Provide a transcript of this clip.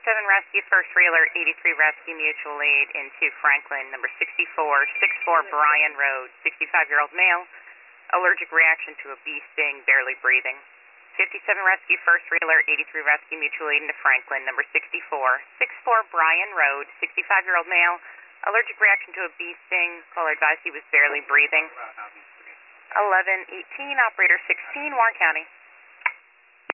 Rescue, first Reeler, 83 Rescue, mutual aid into Franklin, number 64 Bryan Road, 65-year-old male, allergic reaction to a bee sting, barely breathing. 57 Rescue, first Reeler, 83 Rescue, mutual aid into Franklin, number 64 Bryan Road, 65-year-old male, allergic reaction to a bee sting, caller advised he was barely breathing. 1118, operator 16, Warren County.